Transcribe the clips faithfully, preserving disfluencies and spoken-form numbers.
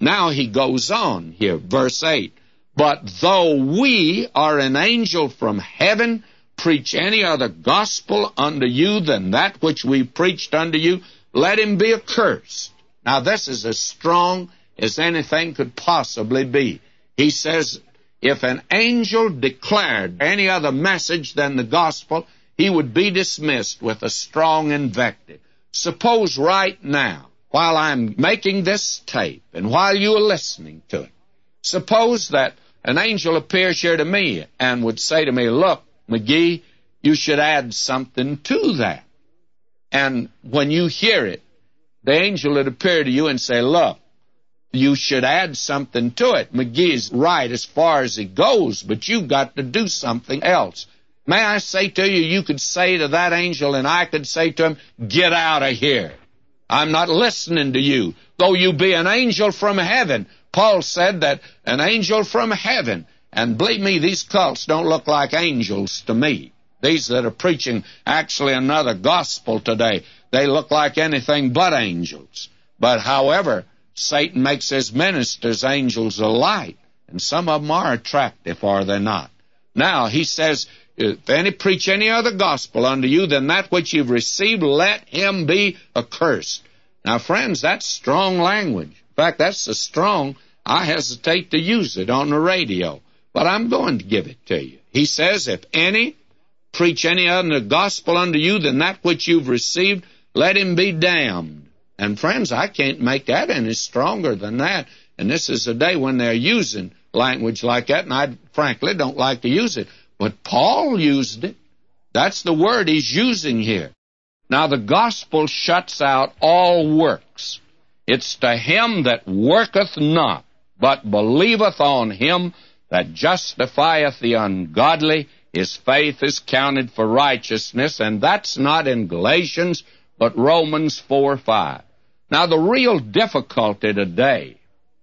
Now he goes on here, verse eight. But though we are an angel from heaven, preach any other gospel unto you than that which we preached unto you, let him be accursed. Now this is as strong as anything could possibly be. He says, if an angel declared any other message than the gospel, he would be dismissed with a strong invective. Suppose right now, while I'm making this tape, and while you are listening to it, suppose that an angel appears here to me and would say to me, look, McGee, you should add something to that. And when you hear it, the angel would appear to you and say, look, you should add something to it. McGee's right as far as he goes, but you've got to do something else. May I say to you, you could say to that angel, and I could say to him, get out of here. I'm not listening to you, though you be an angel from heaven. Paul said that an angel from heaven, and believe me, these cults don't look like angels to me. These that are preaching actually another gospel today, they look like anything but angels. But however, Satan makes his ministers angels of light, and some of them are attractive, are they not? Now, he says, if any preach any other gospel unto you than that which you've received, let him be accursed. Now, friends, that's strong language. In fact, that's so strong, I hesitate to use it on the radio. But I'm going to give it to you. He says, if any preach any other gospel unto you than that which you've received, let him be damned. And friends, I can't make that any stronger than that. And this is a day when they're using language like that, and I frankly don't like to use it. But Paul used it. That's the word he's using here. Now, the gospel shuts out all works. It's to him that worketh not, but believeth on him that justifieth the ungodly. His faith is counted for righteousness, and that's not in Galatians, but Romans four five. Now, the real difficulty today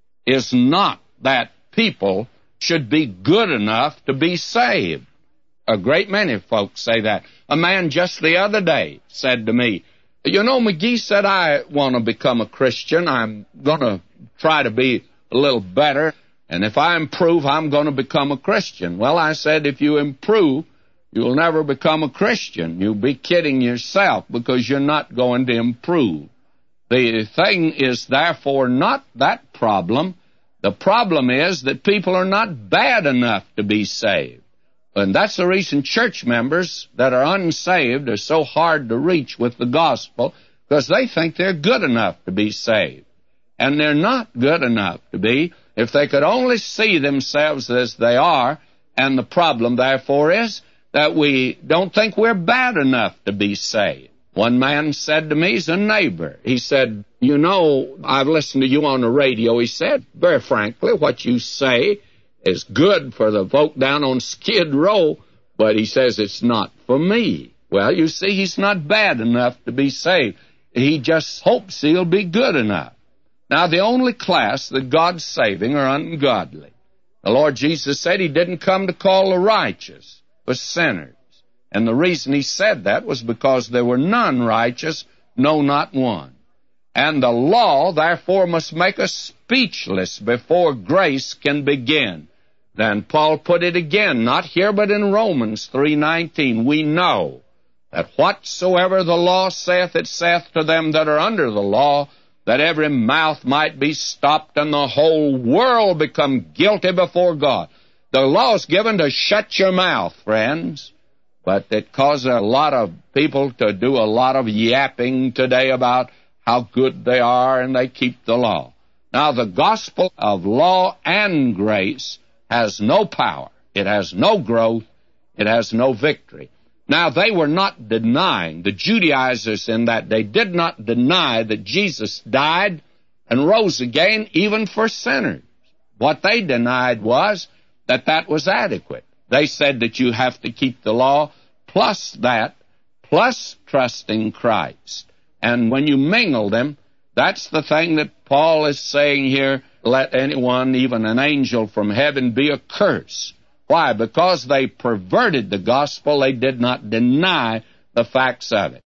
is not that people should be good enough to be saved. A great many folks say that. A man just the other day said to me, you know, McGee said, I want to become a Christian. I'm going to try to be a little better, and if I improve, I'm going to become a Christian. Well, I said, if you improve, you'll never become a Christian. You'll be kidding yourself because you're not going to improve. The thing is, therefore, not that problem. The problem is that people are not bad enough to be saved. And that's the reason church members that are unsaved are so hard to reach with the gospel, because they think they're good enough to be saved. And they're not good enough to be. If they could only see themselves as they are, and the problem, therefore, is that we don't think we're bad enough to be saved. One man said to me, he's a neighbor, he said, you know, I've listened to you on the radio. He said, very frankly, what you say is good for the folk down on Skid Row, but he says it's not for me. Well, you see, he's not bad enough to be saved. He just hopes he'll be good enough. Now, the only class that God's saving are ungodly. The Lord Jesus said he didn't come to call the righteous, but sinners. And the reason he said that was because there were none righteous, no, not one. And the law, therefore, must make us speechless before grace can begin. Then Paul put it again, not here but in Romans three nineteen. We know that whatsoever the law saith, it saith to them that are under the law, that every mouth might be stopped and the whole world become guilty before God. The law is given to shut your mouth, friends, but it causes a lot of people to do a lot of yapping today about how good they are and they keep the law. Now, the gospel of law and grace has no power. It has no growth. It has no victory. Now, they were not denying, the Judaizers in that day did not deny that Jesus died and rose again even for sinners. What they denied was that that was adequate. They said that you have to keep the law plus that, plus trusting Christ. And when you mingle them, that's the thing that Paul is saying here, let anyone, even an angel from heaven, be accursed. Why? Because they perverted the gospel. They did not deny the facts of it.